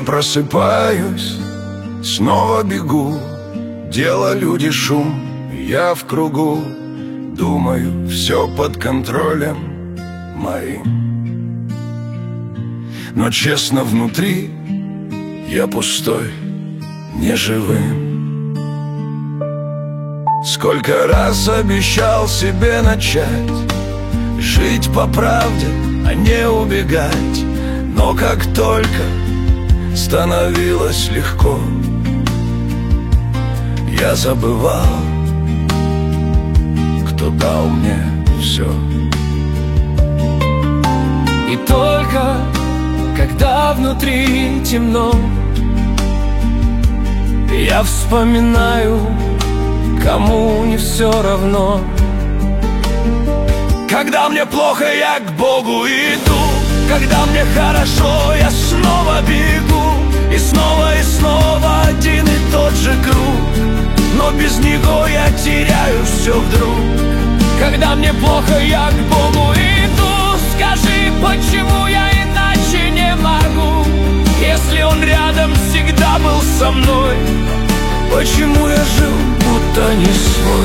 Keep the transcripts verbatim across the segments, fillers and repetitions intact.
Я просыпаюсь, снова бегу, дело, люди, шум, я в кругу. Думаю, все под контролем моим, но честно внутри я пустой, неживым. Сколько раз обещал себе начать жить по правде, а не убегать, но как только становилось легко, я забывал, кто дал мне все. И только когда внутри темно, я вспоминаю, кому не все равно. Когда мне плохо, я к Богу иду. Когда мне хорошо, я снова бегу. И снова и снова один и тот же круг, но без него я теряю все вдруг. Когда мне плохо, я к Богу иду. Скажи, почему я иначе не могу, если Он рядом всегда был со мной? Почему я жил, будто не свой?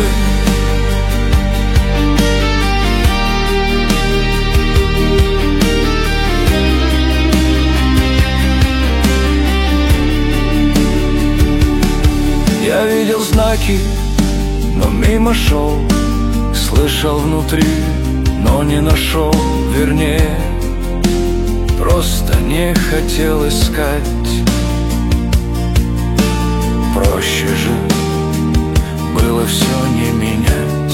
Я видел знаки, но мимо шел. Слышал внутри, но не нашел. Вернее, просто не хотел искать. Проще же было все не менять.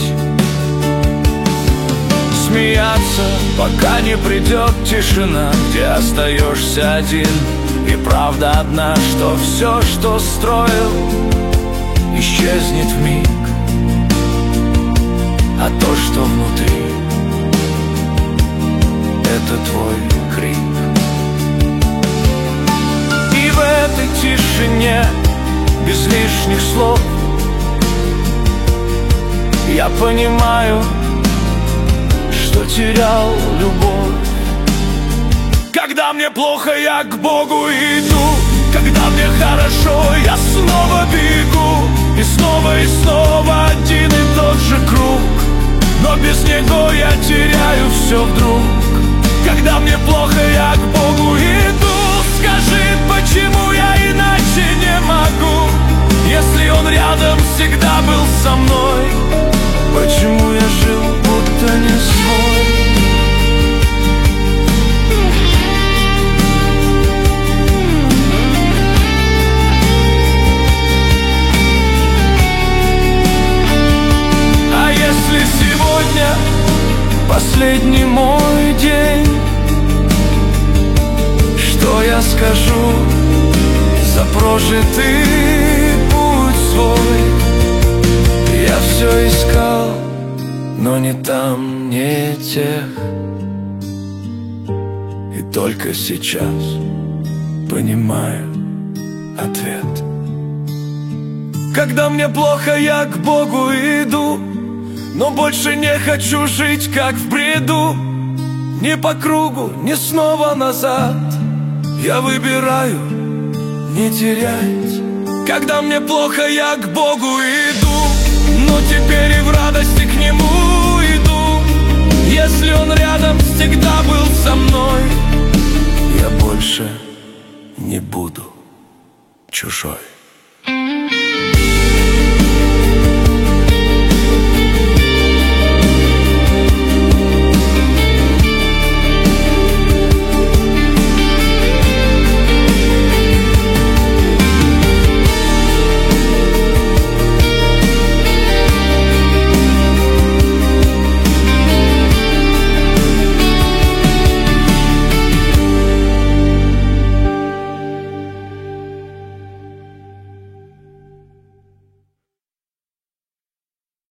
Смеяться, пока не придет тишина, где остаешься один. И правда одна, что все, что строил, исчезнет вмиг, а то, что внутри, это твой крик. И в этой тишине, без лишних слов, я понимаю, что терял любовь. Когда мне плохо, я к Богу иду. Когда мне хорошо, я снова бегу. И снова и снова один и тот же круг, но без него я теряю все вдруг. Когда мне плохо, я к Богу иду. Скажи, почему я иначе не могу, если Он рядом всегда был со мной? Почему я жил, будто не свой? Последний мой день, что я скажу за прожитый путь свой? Я все искал, но не там, не тех. И только сейчас понимаю ответ. Когда мне плохо, я к Богу иду, но больше не хочу жить, как в бреду. Не по кругу, не снова назад. Я выбираю не терять. Когда мне плохо, я к Богу иду, но теперь и в радости к Нему иду. Если Он рядом всегда был со мной, я больше не буду чужой.